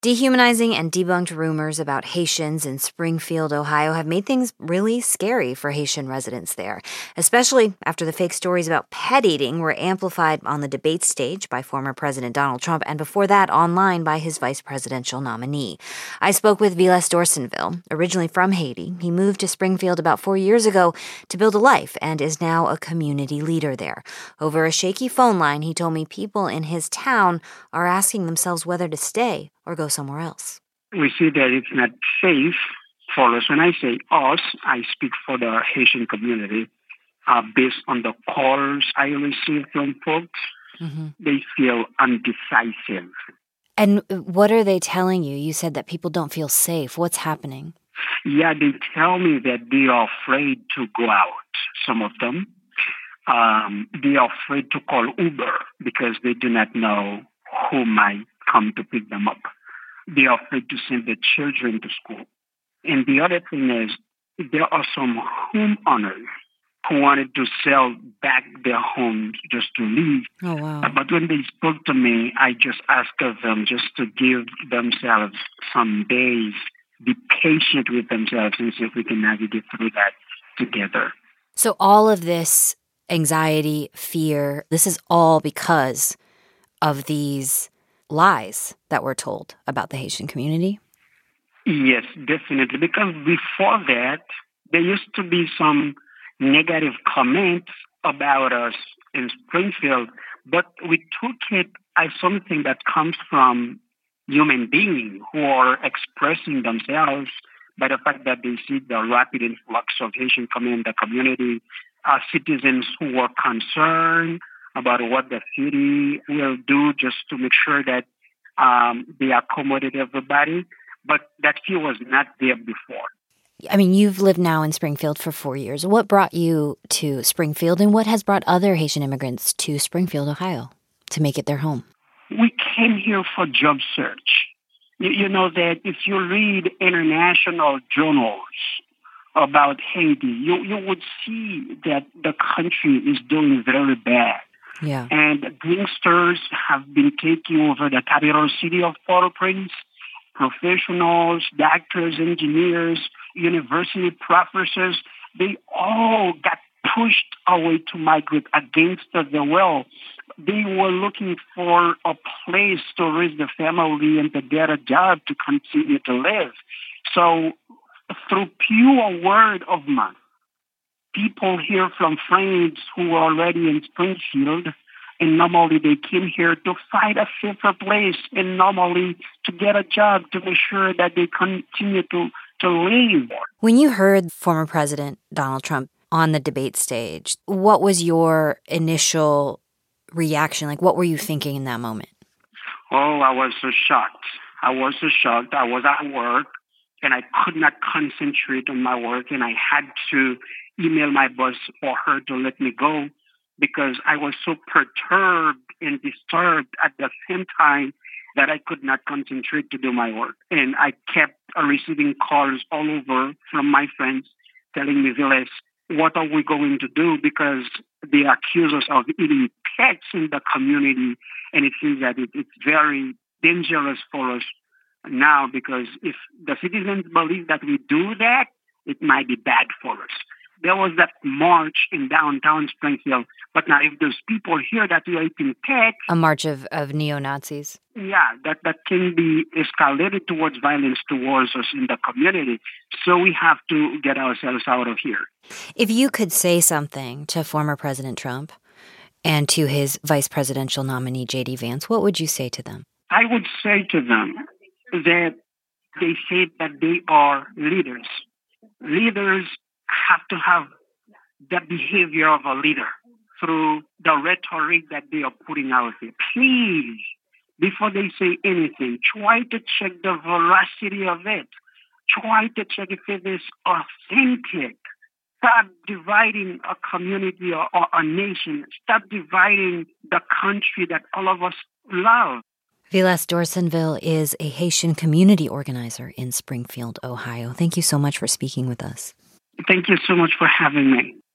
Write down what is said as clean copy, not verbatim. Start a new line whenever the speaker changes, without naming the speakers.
Dehumanizing and debunked rumors about Haitians in Springfield, Ohio have made things really scary for Haitian residents there, especially after the fake stories about pet eating were amplified on the debate stage by former President Donald Trump and before that online by his vice presidential nominee. I spoke with Vilas Dorsenville, originally from Haiti. He moved to Springfield about 4 years ago to build a life and is now a community leader there. Over a shaky phone line, he told me people in his town are asking themselves whether to stay or go somewhere else.
We see that it's not safe for us. When I say us, I speak for the Haitian community. Based on the calls I receive from folks, they feel undecisive.
And what are they telling you? You said that people don't feel safe. What's happening?
Yeah, they tell me that they are afraid to go out, some of them. They are afraid to call Uber because they do not know who might come to pick them up. They are afraid to send their children to school. And the other thing is, there are some homeowners who wanted to sell back their homes just to leave.
Oh, wow.
But when they spoke to me, I just asked of them just to give themselves some days, be patient with themselves, and see if we can navigate through that together.
So all of this anxiety, fear, this is all because of these lies that were told about the Haitian community?
Yes, definitely. Because before that, there used to be some negative comments about us in Springfield, but we took it as something that comes from human beings who are expressing themselves by the fact that they see the rapid influx of Haitian coming in the community, citizens who are concerned about what the city will do just to make sure that they accommodate everybody. But that fear was not there before.
I mean, you've lived now in Springfield for 4 years. What brought you to Springfield, and what has brought other Haitian immigrants to Springfield, Ohio, to make it their home?
We came here for job search. You know that if you read international journals about Haiti, you would see that the country is doing very bad.
Yeah.
And gangsters have been taking over the capital city of Port-au-Prince. Professionals, doctors, engineers, university professors, they all got pushed away to migrate against the will. They were looking for a place to raise the family and to get a job to continue to live. So through pure word of mouth, people hear from friends who were already in Springfield, and normally they came here to find a safer place and normally to get a job to make sure that they continue to live.
When you heard former President Donald Trump on the debate stage, what was your initial reaction? Like, what were you thinking in that moment?
Oh, I was so shocked. I was at work, and I could not concentrate on my work, and I had to email my boss for her to let me go because I was so perturbed and disturbed at the same time that I could not concentrate to do my work. And I kept receiving calls all over from my friends telling me, Vilas, what are we going to do? Because they accuse us of eating pets in the community, and it seems that it's very dangerous for us now because if the citizens believe that we do that, it might be bad for us. There was that march in downtown Springfield, but now if those people hear that we are eating pets...
A march of neo-Nazis?
Yeah, that can be escalated towards violence towards us in the community. So we have to get ourselves out of here.
If you could say something to former President Trump and to his vice presidential nominee, J.D. Vance, what would you say to them?
I would say to them that they say that they are leaders. Leaders have to have the behavior of a leader through the rhetoric that they are putting out there. Please, before they say anything, try to check the veracity of it. Try to check if it is authentic. Stop dividing a community or a nation. Stop dividing the country that all of us love.
Vilas Dorsenville is a Haitian community organizer in Springfield, Ohio. Thank you so much for speaking with us.
Thank you so much for having me.